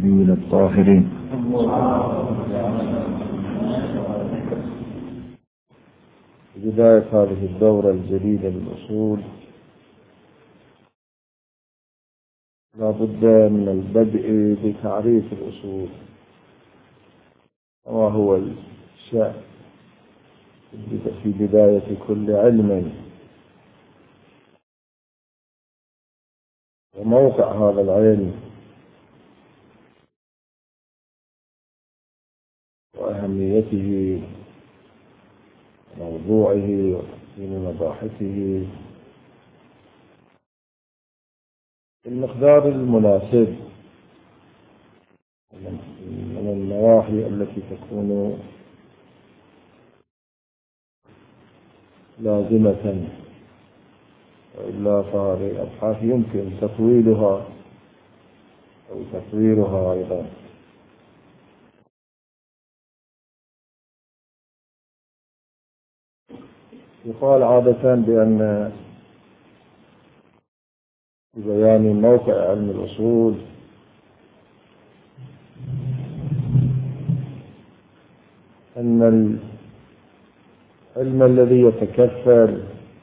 الطيبين الطاهرين. بداية هذه الدورة الجديدة للأصول لا بد من البدء بتعريف الأصول، وهو الشأن في بداية كل علم، وموقع هذا العلم وأهميته وموضوعه وتقسيم مباحثه المقدار المناسب من النواحي التي تكون لازمة، وإلا فهذه الأبحاث يمكن تطويلها أو تطويرها أيضا. يقال عادة بأن بيان موقع علم الأصول أن العلم الذي يتكفل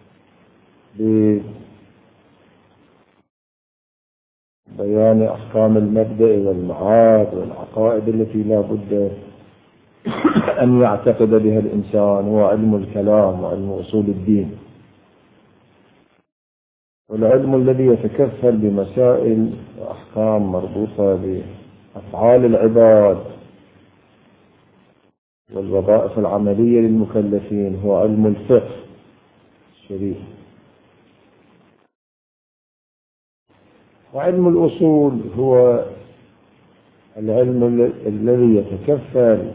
ببيان أحكام المبدأ والمعاد والعقائد التي لا بد أن يعتقد بها الإنسان هو علم الكلام وعلم أصول الدين. والعلم الذي يتكفل بمسائل وأحكام مربوطة بأفعال العباد والوظائف العملية للمكلفين هو علم الفقه الشريف. وعلم الأصول هو العلم الذي يتكفل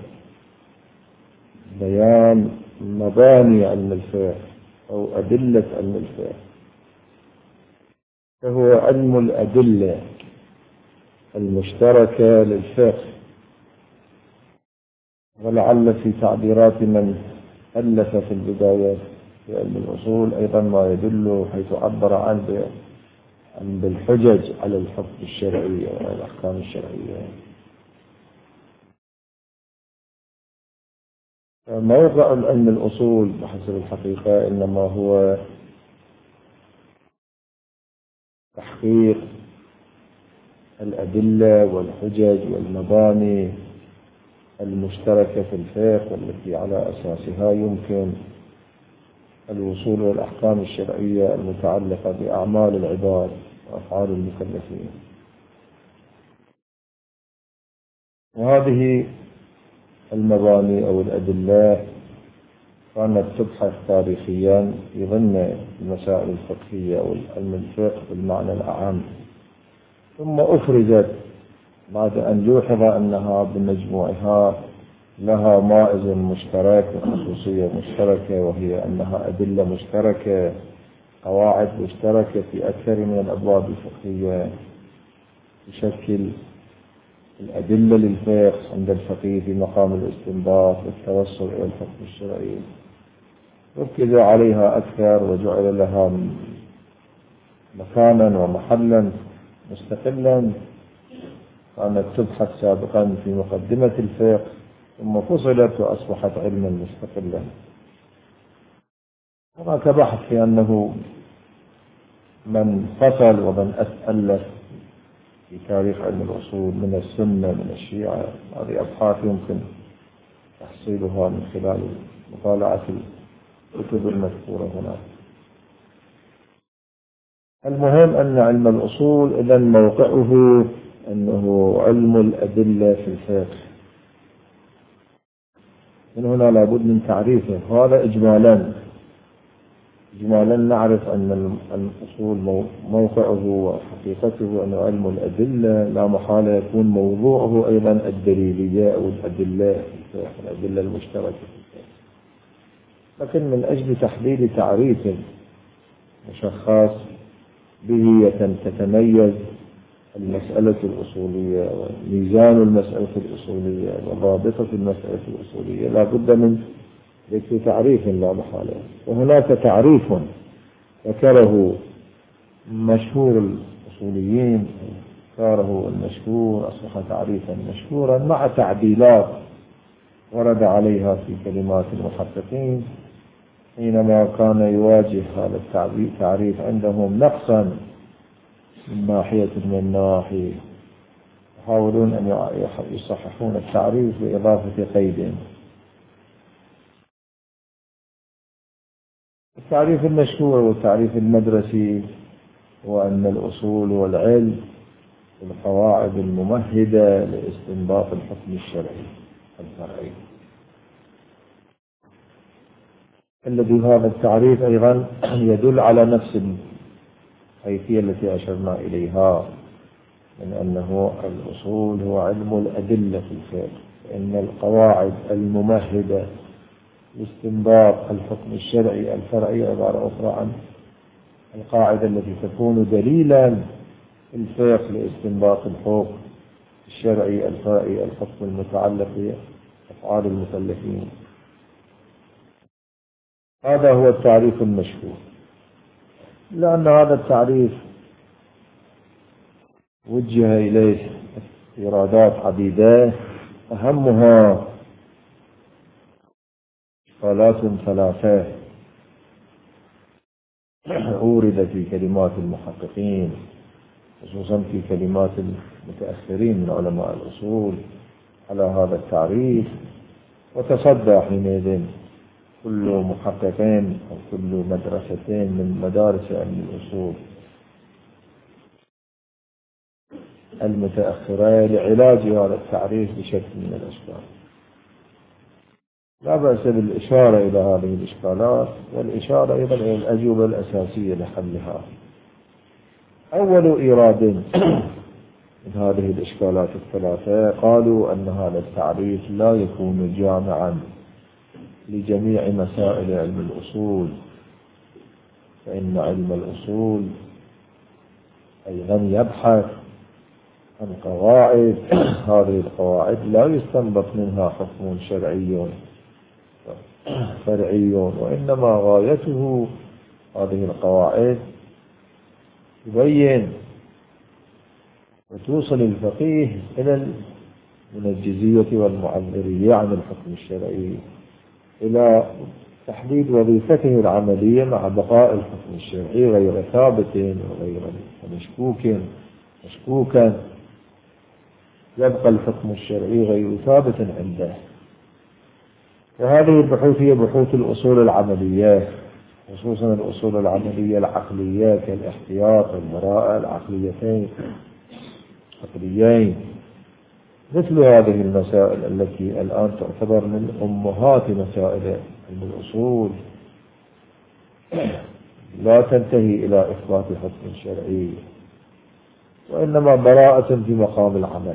بيان مباني علم الفقه أو أدلة علم الفقه، فهو علم الأدلة المشتركة للفقه. ولعل في تعبيرات من ألف في البداية في علم الأصول أيضا ما يدل حيث عبر عن بالحجج على الحكم الشرعي وعلى الأحكام الشرعية. موضع علم الأصول بحسب الحقيقة إنما هو تحقيق الأدلة والحجج والمباني المشتركة في الفقه، والتي على أساسها يمكن الوصول للأحكام الشرعية المتعلقة بأعمال العباد وأفعال المكلفين. وهذه المباني أو الأدلة كانت تبحث تاريخيا في ضمن المسائل الفقهية أو علم الفقه بالمعنى الأعم، ثم أفرزت بعد أن لوحظ أنها بمجموعها لها مائز مشترك وخصوصية مشتركة، وهي أنها أدلة مشتركة، قواعد مشتركة في أكثر من الأبواب الفقهية تشكل الأدلة للفقه عند الفقيه في مقام الاستنباط والتوصل إلى الحكم الشرعي. ركز عليها أكثر وجعل لها مكانا ومحلا مستقلا كانت تبحث سابقا في مقدمة الفقه، ثم فصلت وأصبحت علما مستقلا. هناك بحث في أنه من فصل ومن ألف في تاريخ علم الأصول من السنة من الشيعة. هذه أبحاث يمكن تحصيلها من خلال مطالعة الكتب المذكورة هنا. المهم أن علم الأصول إذن موقعه أنه علم الأدلة في الفقه. من هنا لابد من تعريفه. هذا إجمالا نعرف أن الأصول موقعه وحقيقته أنه علم الأدلة لا محالة يكون موضوعه أيضا الدليلية أو الأدلة المشتركة في الفقه. لكن من أجل تحديد تعريف مشخص به تتميز المسألة الأصولية وميزان المسألة الأصولية وضابطة المسألة الأصولية لا بد من ذكر تعريف لا محالة. وهناك تعريف ذكره مشهور الأصوليين اختاره المشهور أصبح تعريفا مشهورا مع تعديلات ورد عليها في كلمات المحققين حينما كان يواجه هذا التعريف عندهم نقصا من ناحية من النواحي، يحاولون أن يصححون التعريف بإضافة قيد. التعريف المشهور والتعريف المدرسي هو أن الأصول والعلم والقواعد الممهدة لاستنباط الحكم الشرعي الفرعي. الذي هذا التعريف أيضا يدل على نفس الحيثية التي أشرنا إليها من أنه الأصول هو علم الأدلة في الفقه، فإن القواعد الممهدة لاستنباط الحكم الشرعي الفرعي عبارة أخرى عن القاعدة التي تكون دليلا في الفقه لاستنباط الحكم الشرعي الفرعي، الحكم المتعلق بأفعال المكلفين. هذا هو التعريف المشهور، لأن هذا التعريف وجه إليه إرادات عديدة، أهمها إشكالات ثلاثة أورد في كلمات المحققين، خصوصا في كلمات المتأخرين من علماء الأصول على هذا التعريف، وتصدى حينئذ كل محققين أو كل مدرستين من مدارس علم الأصول المتأخرة لعلاج هذا التعريف بشكل من الأشكال. لا بأس بالإشارة إلى هذه الإشكالات والإشارة أيضا إلى الأجوبة الأساسية لحلها. أول إيراد من هذه الإشكالات الثلاثة قالوا أن هذا التعريف لا يكون جامعا لجميع مسائل علم الأصول، فإن علم الأصول أيضا يبحث عن قواعد، هذه القواعد لا يستنبط منها حكم شرعي فرعي، وإنما غايته هذه القواعد تبين وتوصل الفقيه إلى من الجزية والمعذرية عن الحكم الشرعي إلى تحديد وظيفته العملية مع بقاء الحكم الشرعي غير ثابت وغير مشكوكا، يبقى الحكم الشرعي غير ثابت عنده. وهذه البحوث هي بحوث الأصول العملية، خصوصا الأصول العملية العقلية كالاحتياط والبراءة العقليين، مثل هذه المسائل التي الآن تعتبر من أمهات مسائل علم الأصول، لا تنتهي إلى إثبات حكم شرعي، وإنما براءة في مقام العمل،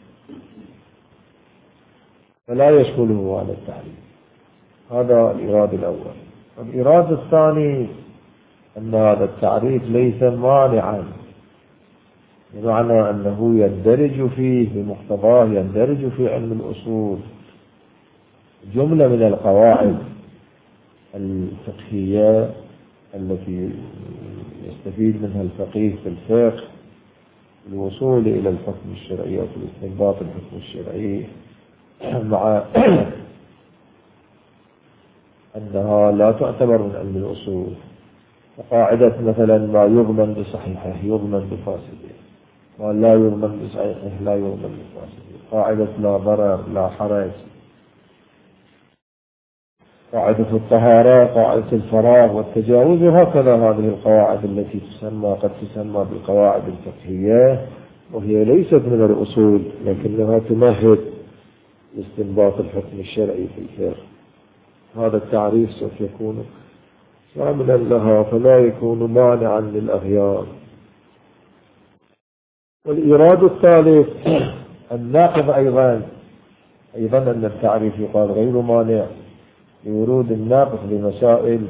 فلا يشمله هذا التعريف. هذا الإيراد الأول. الإيراد الثاني أن هذا التعريف ليس مانعا، بمعنى أنه يندرج فيه بمقتضاه يندرج في علم الأصول جملة من القواعد الفقهية التي يستفيد منها الفقيه في الفقه الوصول إلى الحكم الشرعي أو في الاستنباط الحكم الشرعي، مع أنها لا تعتبر من علم الأصول. فقاعدة مثلا ما يضمن بصحيحه يضمن بفاسده، ما لا يضمن بصحيحه لا يضمن بفاسده، قاعدة لا ضرر لا حرج، قاعدة الطهارة، قاعدة الفراغ والتجاوز، وهكذا هذه القواعد التي قد تسمى بالقواعد الفقهية، وهي ليست من الأصول لكنها تمهد لاستنباط الحكم الشرعي في الفقه. هذا التعريف سوف يكون شاملا لها فلا يكون مانعا للأغيار. والإيراد الثالث الناقض أيضا أن التعريف يقال غير مانع لورود الناقض بمسائل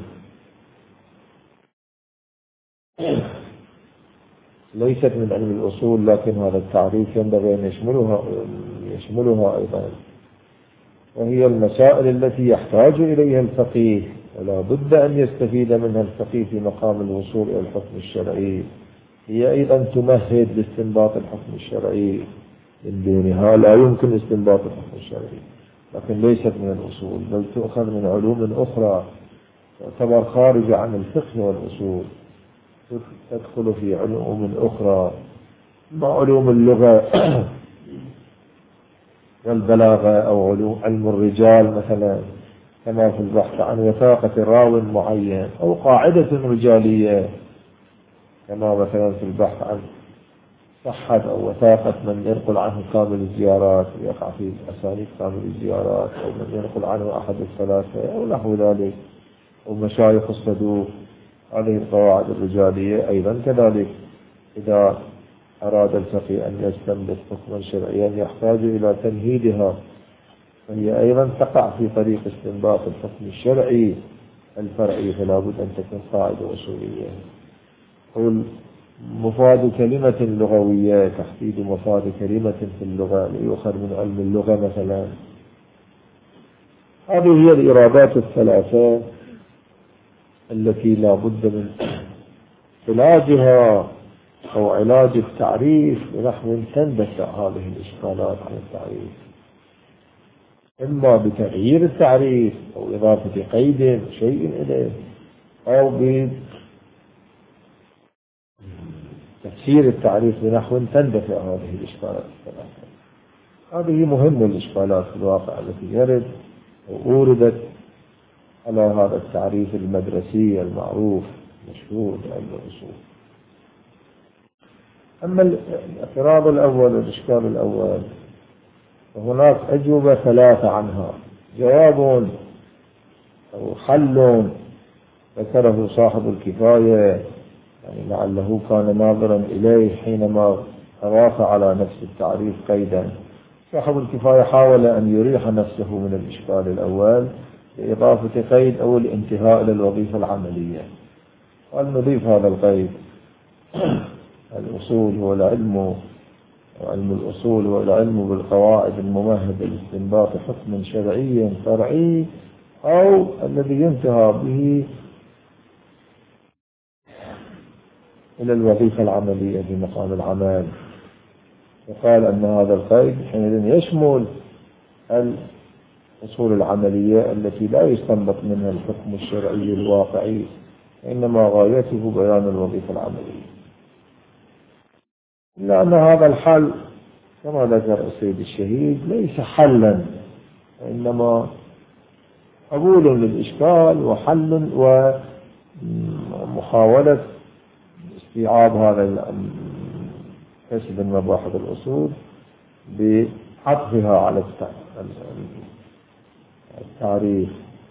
ليست من علم الأصول، لكن هذا التعريف ينبغي أن يشملها أيضا، وهي المسائل التي يحتاج إليها الفقيه ولا بد أن يستفيد منها الفقيه في مقام الوصول إلى الحكم الشرعي، هي أيضا تمهد لاستنباط الحكم الشرعي، من دونها لا يمكن استنباط الحكم الشرعي، لكن ليست من الأصول، بل تؤخذ من علوم أخرى تعتبر خارجة عن الفقه والأصول، تدخل في علوم أخرى مع علوم اللغة والبلاغة، أو علم الرجال مثلا، كما في البحث عن وثاقة راو معين، أو قاعدة رجالية، كما مثلا في البحث عن صحة أو وثاقة من ينقل عنه كامل الزيارات ويقع في أسانيد كامل الزيارات، أو من ينقل عنه أحد الثلاثة أو نحو ذلك، أو مشايخ الصدوق. هذه القواعد الرجالية أيضا كذلك إذا أراد الفقيه أن يستنبط حكما شرعيا يحتاج إلى تمهيدها، فهي أيضا تقع في طريق استنباط الحكم الشرعي الفرعي، فلا بد أن تكون قاعدة أصولية. قل مفاد كلمة لغوية، تحديد مفاد كلمة في اللغة ليؤخذ من علم اللغة مثلا. هذه هي الإرادات الثلاثة التي لا بد من علاجها أو علاج التعريف بنحو تندفع هذه الإشكالات عن التعريف، إما بتغيير التعريف أو إضافة قيد شيء إليه، أو بتفسير التعريف بنحو تندفع هذه الإشكالات الثلاثة. هذه مهمة الإشكالات في الواقع التي يرد وأوردت على هذا التعريف المدرسي المعروف مشهور علم الأصول. أما الاعتراض الأول والإشكال الأول فهناك أجوبة ثلاثة عنها. جواب أو حل ذكره صاحب الكفاية، يعني لعله كان ناظرا إليه حينما أضاف على نفس التعريف قيدا. صاحب الكفاية حاول أن يريح نفسه من الإشكال الأول بإضافة قيد أو الانتهاء إلى الوظيفة العملية. قال نضيف هذا القيد: الأصول هو العلم، وعلم الأصول هو العلم بالقواعد الممهدة لاستنباط حكم شرعي فرعي أو الذي ينتهى به إلى الوظيفة العملية في مقام العمل. وقال أن هذا القيد حينئذ يشمل الأصول العملية التي لا يستنبط منها الحكم الشرعي الواقعي، إنما غايته بيان الوظيفة العملية. إلا أن هذا الحل كما ذكر السيد الشهيد ليس حلا، وإنما قبول للإشكال وحل ومحاولة استيعاب هذا كسب مباحث الأصول بعطفها على التعريف.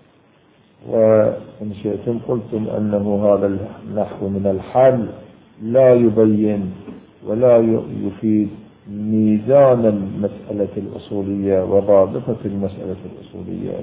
وإن شئتم قلتم أنه هذا النحو من الحل لا يبين ولا يفيد ميزان المسألة الأصولية وضابطة المسألة الأصولية.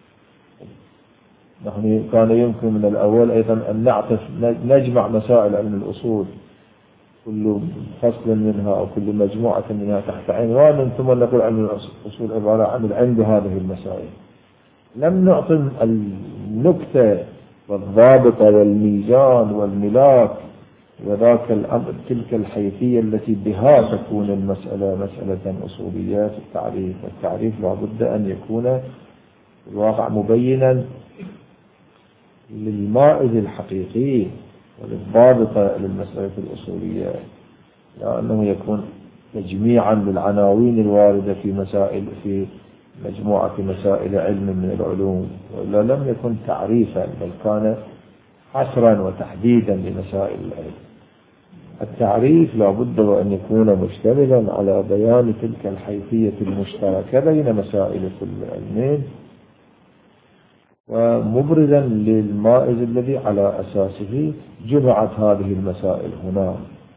نحن كان يمكن من الأول أيضا أن نجمع مسائل علم الأصول، كل فصل منها أو كل مجموعة منها تحت عنوان، ثم نقول علم الأصول عبارة عن العلم هذه المسائل. لم نعطي النكتة والضابط والميزان والملاك وذاك الأمر تلك الحيثية التي بها تكون المسألة مسألة أصولية في التعريف. والتعريف لا بد أن يكون في الواقع مبينا للمائز الحقيقي وللضابطة للمسألة الأصولية، لأنه يكون تجميعا للعناوين الواردة في مجموعة مسائل علم من العلوم، ولا لم يكن تعريفا بل كان حصرا وتحديدا لمسائل العلم. التعريف لا بد وأن يكون مشتملا على بيان تلك الحيثية المشتركة بين مسائل كل علمين، ومبرزا للمائز الذي على أساسه جمعت هذه المسائل هنا.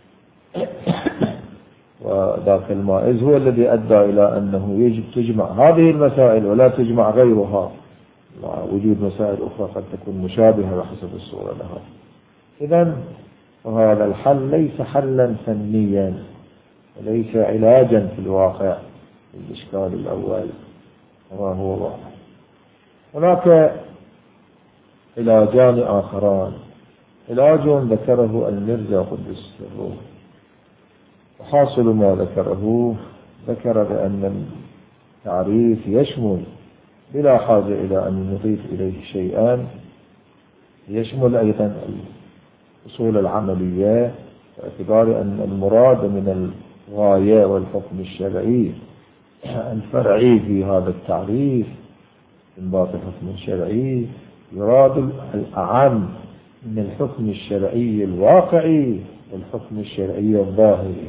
وذاك المائز هو الذي أدى إلى أنه يجب تجمع هذه المسائل ولا تجمع غيرها، مع وجود مسائل أخرى قد تكون مشابهة بحسب الصورة لها. إذن وهذا الحل ليس حلا فنيا وليس علاجا في الواقع للإشكال الأول كما هو واضح. هناك علاجان آخران. علاج ذكره المرزا قدس سره، وحاصل ما ذكره ذكر بأن التعريف يشمل بلا حاجة إلى أن نضيف إليه شيئا، يشمل أيضا الأصول العملية، باعتبار أن المراد من الغاية والحكم الشرعي الفرعي في هذا التعريف استنباط حكم شرعي، يراد الأعم من الحكم الشرعي الواقعي والحكم الشرعي الظاهري.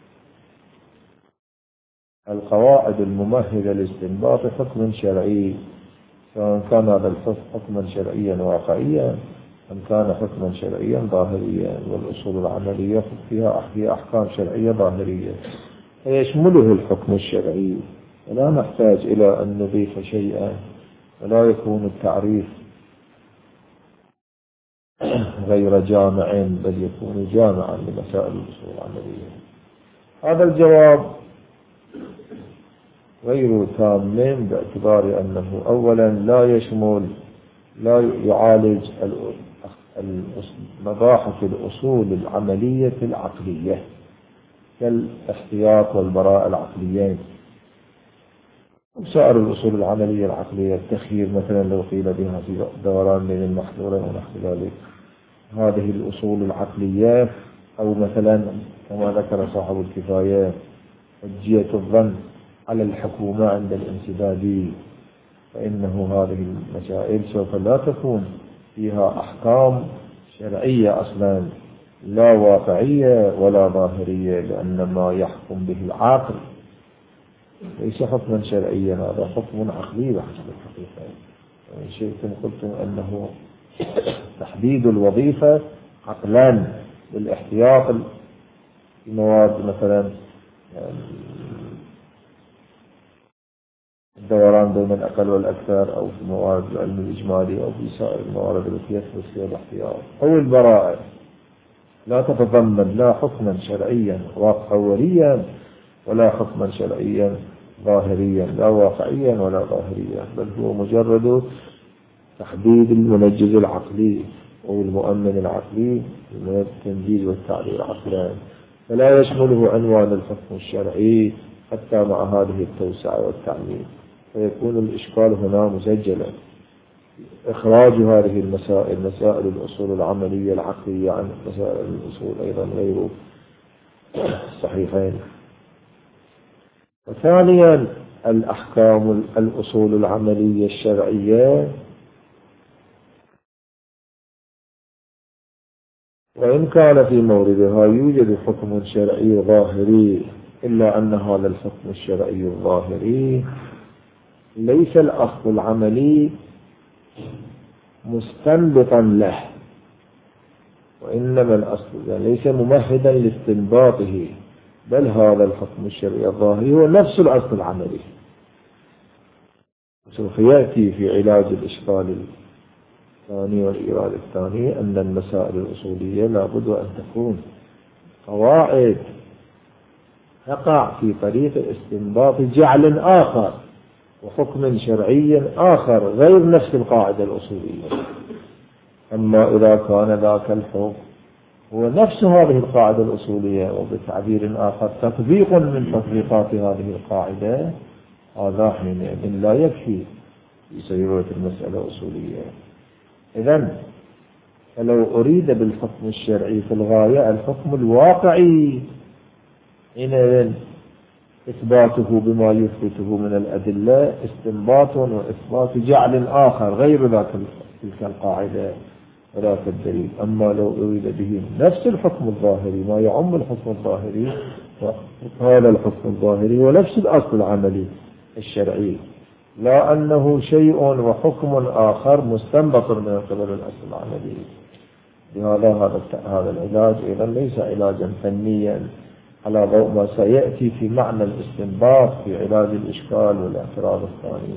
القواعد الممهدة لاستنباط حكم شرعي، سواء كان هذا الحكم حكما شرعيا واقعيا أم كان حكما شرعيا ظاهريا، والأصول العملية فيها أحكام شرعية ظاهرية فيشمله الحكم الشرعي، ولا نحتاج إلى أن نضيف شيئا، ولا يكون التعريف غير جامع بل يكون جامعا لمسائل الأصول العملية. هذا الجواب غير تام باعتبار أنه أولا لا يعالج مباحث الأصول العملية العقلية كالاحتياط والبراءة العقليين وسائر الأصول العملية العقلية، التخيير مثلا لو قيل بها في دوران بين المحظورين ونحو ذلك، هذه الأصول العقلية، أو مثلا كما ذكر صاحب الكفاية حجية الظن على الحكومة عند الانسداد، فإنه هذه المسائل سوف لا تكون فيها أحكام شرعية أصلا، لا واقعية ولا ظاهرية، لأن ما يحكم به العقل ليس حكما شرعيا، هذا حكم عقلي بحسب الحقيقة. وإن شئتم قلتم أنه تحديد الوظيفة عقلا للاحتياط في مواد مثلا الدوران بين الأقل والأكثر، أو في موارد العلم الإجمالي، أو في سائر الموارد التي يثبت فيها الاحتياط، أو البراءة، لا تتضمن لا حكما شرعيا واقعيا ولا حكما شرعيا ظاهريا، لا واقعيا ولا ظاهريا، بل هو مجرد تحديد المنجز العقلي أو المؤمن العقلي من التنجيز والتعليل عقلان، فلا يشمله عنوان الحكم الشرعي حتى مع هذه التوسعة والتعميم، فيكون الإشكال هنا مسجلا. إخراج هذه المسائل، مسائل الأصول العملية العقلية، عن مسائل الأصول أيضا غير صحيحين. وثانيا الأحكام الأصول العملية الشرعية، وإن كان في موردها يوجد حكم شرعي ظاهري، إلا أن هذا الحكم الشرعي الظاهري ليس الأصل العملي مستنبطا له، وإنما الأصل ليس ممهدا لاستنباطه، بل هذا الحكم الشرعي الظاهري هو نفس الأصل العملي. سوف يأتي في علاج الإشكال الثاني والإيراد الثاني أن المسائل الأصولية لابد أن تكون قواعد تقع في طريق استنباط جعل آخر وحكم شرعي آخر غير نفس القاعدة الأصولية. أما إذا كان ذاك الحكم هو نفس هذه القاعدة الأصولية وبتعبير آخر تطبيق من تطبيقات هذه القاعدة، هذا حينئذ لا يكفي في سيرورة المسألة الأصولية. إذن فلو أريد بالحكم الشرعي في الغاية الحكم الواقعي، حينئذ إثباته بما يثبته من الأدلة استنباط وإثبات جعل آخر غير تلك القاعدة وذاك الدليل. أما لو أريد به نفس الحكم الظاهري، ما يعم الحكم الظاهري، هذا الحكم الظاهري ونفس الأصل العملي الشرعي، لا أنه شيء وحكم آخر مستنبط من قبل الأصل العملي. لهذا هذا العلاج أيضا ليس علاجا فنيا على ضوء ما سيأتي في معنى الاستنباط في علاج الإشكال والاعتراض الثاني.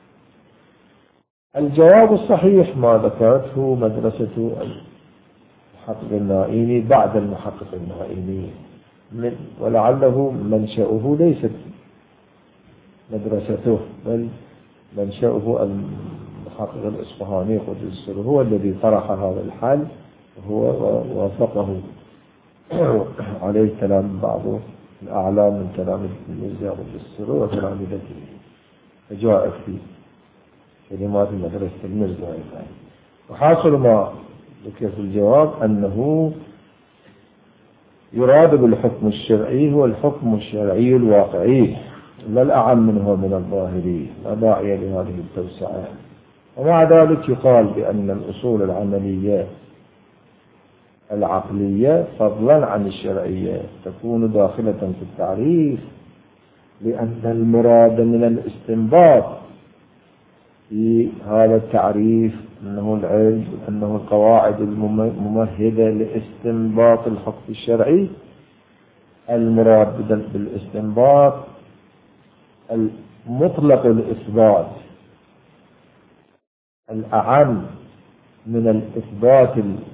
الجواب الصحيح ما ذكرته مدرسة المحقق النائمي بعد المحقق النائمي، ولعله منشأه ليست مدرسته بل منشأه المحقق الإصفهاني قدس سره، هو الذي طرح هذا الحل هو وافقه عليه كلام بعض الأعلام من كلام الميزان والسر وتلامذته، فجاءت في كلمات مدرسة المرزا. وحاصل ما ذكر في الجواب أنه يراد بالحكم الشرعي هو الحكم الشرعي الواقعي، لا الأعم منه من الظاهري، لا داعي لهذه التوسعة. ومع ذلك يقال بأن الأصول العملية العقلية فضلا عن الشرعية تكون داخلة في التعريف، لأن المراد من الاستنباط في هذا التعريف أنه العلم، أنه القواعد الممهدة لاستنباط الحكم الشرعي. المراد بالاستنباط المطلق الإثبات الأعم من الإثبات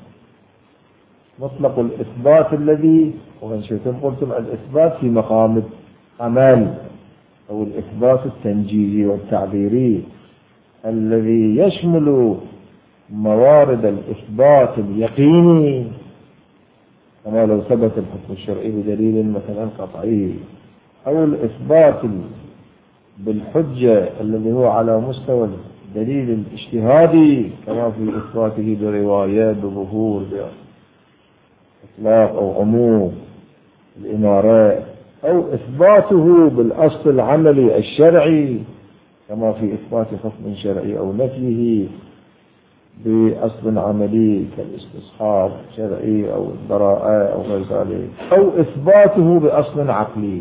مطلق الإثبات الذي وإن شئتم قلتم الإثبات في مقام عمل، أو الإثبات التنجيزي والتعبيري الذي يشمل موارد الإثبات اليقيني، كما لو ثبت الحكم الشرعي بدليل مثلا قطعي، أو الإثبات بالحجة الذي هو على مستوى الدليل الاجتهادي، كما في إثباته بروايات بظهور بإطلاق أو عموم الإمارات، أو إثباته بالأصل العملي الشرعي كما في إثبات حكم شرعي أو نفيه بأصل عملي كالاستصحاب شرعي أو البراءة أو غير ذلك، أو إثباته بأصل عقلي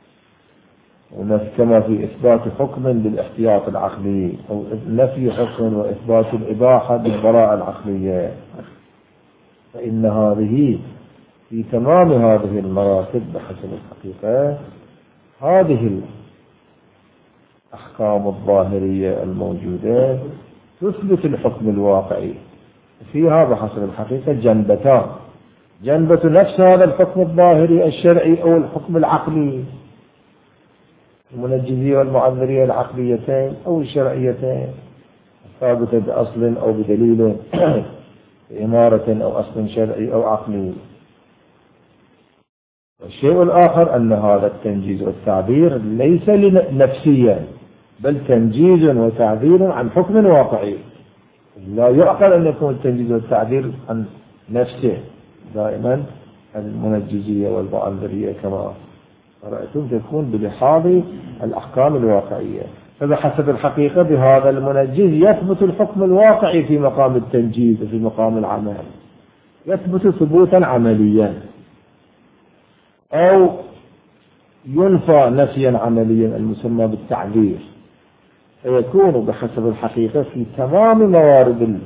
كما في إثبات حكم بالاحتياط العقلي، أو نفي حكم وإثبات الإباحة بالبراءة العقلية. فإن هذه في تمام هذه المراتب بحسب الحقيقة هذه الأحكام الظاهرية الموجودة تثبت الحكم الواقعي فيها بحسب الحقيقة جنبتان: جنبة نفس هذا الحكم الظاهري الشرعي أو الحكم العقلي، المنجزية والمعذرية العقليتين أو الشرعيتين ثابتة بأصل أو بدليل بإمارة أو أصل شرعي أو عقلي. والشيء الآخر أن هذا التنجيز والتعبير ليس نفسيا، بل تنجيز وتعبير عن حكم واقعي. لا يعقل أن يكون التنجيز والتعبير عن نفسه، دائما المنجزية والمعذرية كما رأيتم تكون بلحاظ الأحكام الواقعية. فبحسب الحقيقة بهذا المنجز يثبت الحكم الواقعي في مقام التنجيز وفي مقام العمل، يثبت ثبوتا عمليا، أو ينفى نفيا عمليا المسمى بالتعبير، فيكون بحسب الحقيقة في تمام موارد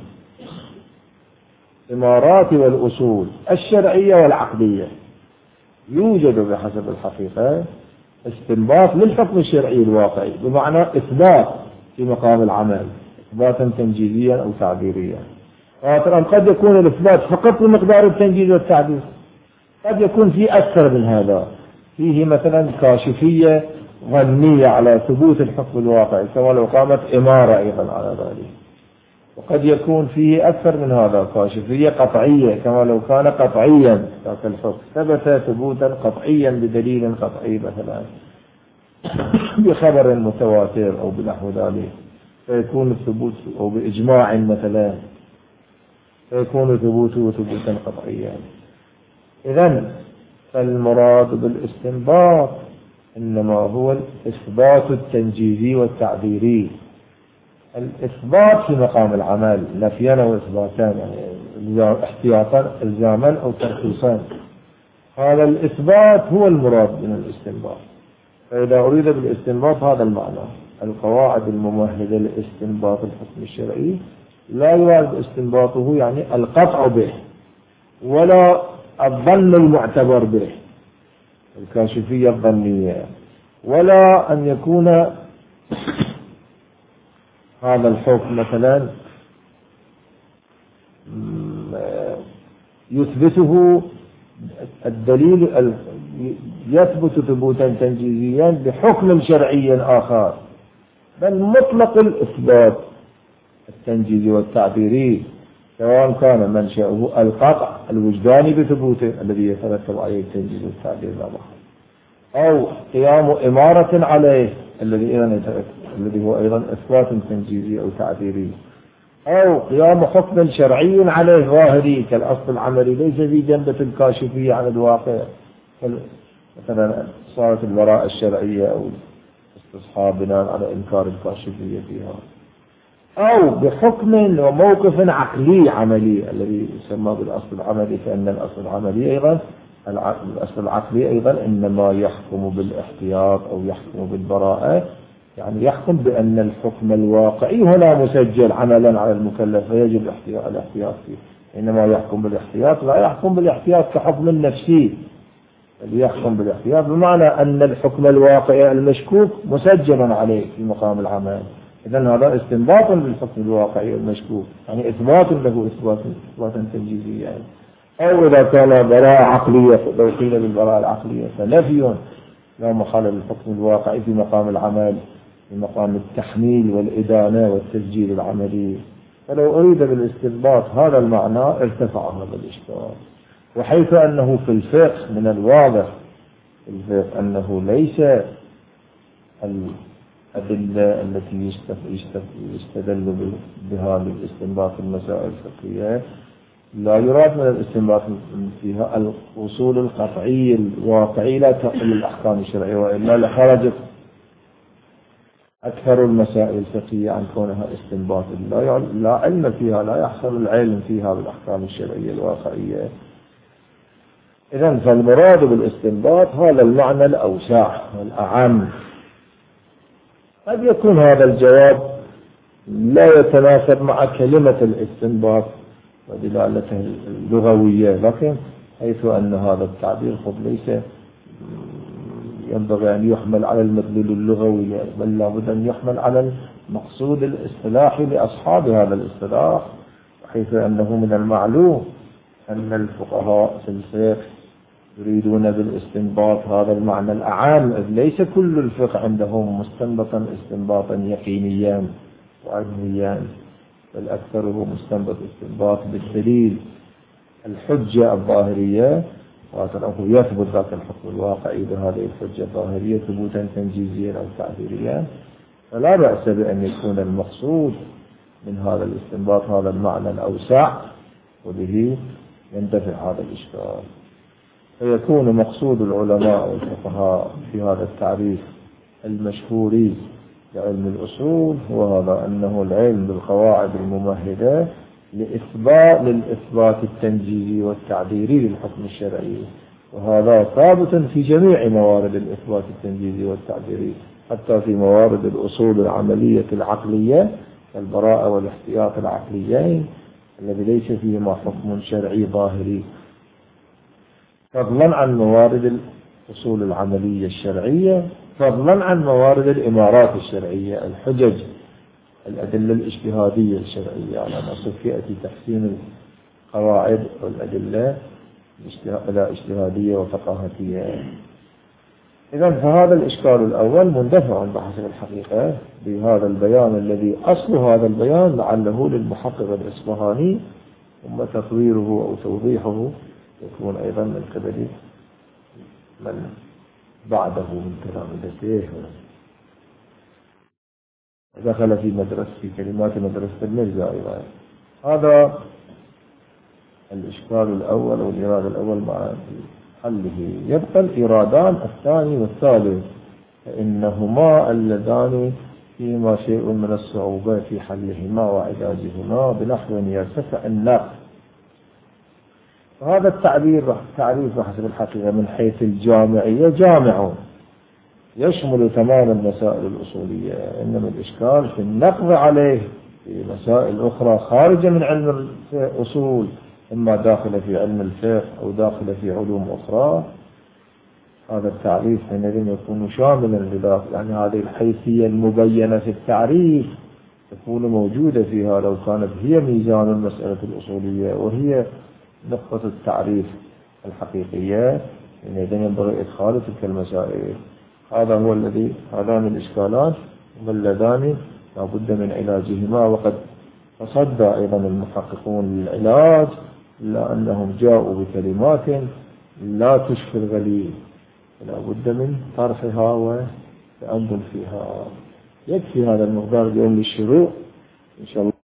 الإمارات والأصول الشرعية والعقدية يوجد بحسب الحقيقة استنباط للحكم الشرعي الواقعي، بمعنى إثبات في مقام العمل، إثباتا تنجيزيا أو تعبيريا. قد يكون الإثبات فقط بمقدار التنجيز والتعبير، قد يكون في أكثر من هذا، فيه مثلا كاشفية ظنية على ثبوت الحكم الواقعي كما لو قامت إمارة أيضا على ذلك، وقد يكون فيه أكثر من هذا كاشفية قطعية كما لو كان قطعيا ذاك الحكم ثبت ثبوتا قطعيا بدليل قطعي مثلا بخبر متواتر أو بنحو ذلك، فيكون الثبوت أو بإجماع مثلا فيكون ثبوته ثبوتا قطعيا. إذن فالمراد بالاستنباط إنما هو الإثبات التنجيزي والتعبيري، الإثبات في مقام العمل نفيا وإثباتا، يعني احتياطا إلزاما أو ترخيصا، هذا الإثبات هو المراد من الاستنباط. فإذا أريد بالاستنباط هذا المعنى، القواعد الممهدة لاستنباط الحكم الشرعي لا يراد استنباطه يعني القطع به ولا الظن المعتبر به الكاشفية الظنية، ولا أن يكون هذا الحكم مثلا يثبته الدليل يثبت ثبوتا تنجيزيا بحكم شرعي آخر، بل مطلق الإثبات التنجيزي والتعبيري سواء كان منشأه القطع الوجداني بثبوته الذي يترتب عليه التنجيز والتعديل أو قيام إمارة عليه الذي هو أيضا إثبات تنجيزي أو تعبيري، أو قيام حكم شرعي عليه ظاهري كالأصل العملي ليس في جنبة الكاشفية عن الواقع، مثلا صارت البراءة الشرعية أو استصحاب بناء على إنكار الكاشفية فيها، أو بحكم وموقف عقلي عملي الذي يسمى بالأصل العملي، فإن الأصل العملي أيضا الأصل العقلي أيضا إنما يحكم بالاحتياط أو يحكم بالبراءة، يعني يحكم بأن الحكم الواقعي هنا مسجل عملا على المكلف فيجب الاحتياط فيه، إنما يحكم بالاحتياط لا يحكم بالاحتياط كحكم نفسي، بل يحكم بالاحتياط بمعنى أن الحكم الواقعي المشكوك مسجل عليه في مقام العمل، إذن هذا استنباط بالحكم الواقعي المشكوك، يعني إثبات له إثباتا تنجيزيا يعني. أو إذا كان براءة عقلية لو قيل بالبراءة العقلية فنفي لا محال للحكم الواقعي في مقام العمل في مقام التحميل والإدانة والتسجيل العملي، فلو أريد بالاستنباط هذا المعنى ارتفع هذا الإشكال. وحيث أنه في الفقه من الواضح في الفقه أنه ليس الأدلة التي يستدل بها للاستنباط المسائل الفقهية لا يراد من الاستنباط فيها الوصول القطعي الواقعي لا تقل الأحكام الشرعية، وإلا لخرجت أكثر المسائل الفقهية عن كونها استنباط لا علم فيها، لا يحصل العلم فيها بالأحكام الشرعية الواقعية. إذن فالمراد بالاستنباط هذا المعنى الأوسع والأعم. قد يكون هذا الجواب لا يتناسب مع كلمة الاستنباط ودلالته اللغوية، لكن حيث أن هذا التعبير قد ليس ينبغي أن يحمل على المدلول اللغوي، بل لابد أن يحمل على المقصود الاصطلاحي لأصحاب هذا الاصطلاح، حيث أنه من المعلوم أن الفقهاء في الفقه يريدون بالاستنباط هذا المعنى الأعام، إذ ليس كل الفقه عندهم مستنبطا استنباطا يقينيا وعلميا، بل أكثره مستنبط استنباط بالدليل الحجة الظاهرية، وأنه يثبت ذاك الحكم الواقعي بهذه الحجة الظاهرية ثبوتا تنجيزيا أو تعبيريا، فلا بأس بأن يكون المقصود من هذا الاستنباط هذا المعنى الأوسع، وبه يندفع هذا الإشكال. فيكون مقصود العلماء والفقهاء في هذا التعريف المشهور لعلم الأصول هو هذا، أنه العلم بالقواعد الممهدة للإثبات التنجيزي والتعبيري للحكم الشرعي، وهذا ثابت في جميع موارد الإثبات التنجيزي والتعبيري، حتى في موارد الأصول العملية العقلية البراءة والاحتياط العقليين الذي ليس فيهما حكم شرعي ظاهري، فضلا عن موارد الأصول العملية الشرعية، فضلا عن موارد الإمارات الشرعية الحجج الأدلة الاجتهادية الشرعية، على نصف يأتي تحسين القواعد والأدلة إلى اجتهادية وفقاهتية. إذن فهذا الإشكال الأول مندفع بحسب الحقيقة بهذا البيان الذي أصل هذا البيان لعله للمحقق الإصفهاني، ثم تطويره أو توضيحه يكون أيضا من قبل من بعده من تلامذته، دخل في كلمات مدرسة المرزا أيضا. هذا الإشكال الأول والإرادة الأول مع حله. يبقى الإرادان الثاني والثالث، فإنهما اللذان فيما شيء من الصعوبة في حلهما وعلاجهما بنحو يرتفع النقد. وهذا تعريف بحسب الحقيقة من حيث الجامعية جامع يشمل تمام المسائل الأصولية، إنما الإشكال في النقض عليه في مسائل أخرى خارجة من علم الأصول، إما داخلة في علم الفقه أو داخلة في علوم أخرى. هذا التعريف حينئذ يكون شاملا لذلك، يعني هذه الحيثية المبينة في التعريف تكون موجودة فيها لو كانت هي ميزان المسألة الأصولية وهي نقطة التعريف الحقيقية، حينئذ ينبغي إدخال تلك المسائل. هذا هو الذي هذان الإشكالات واللذان لا بد من علاجهما، وقد فصد أيضا المحققون للعلاج، إلا أنهم جاءوا بكلمات لا تشفي الغليل، لا بد من طرحها والتأمل فيها. يكفي هذا المقدار اليوم للشروع إن شاء الله.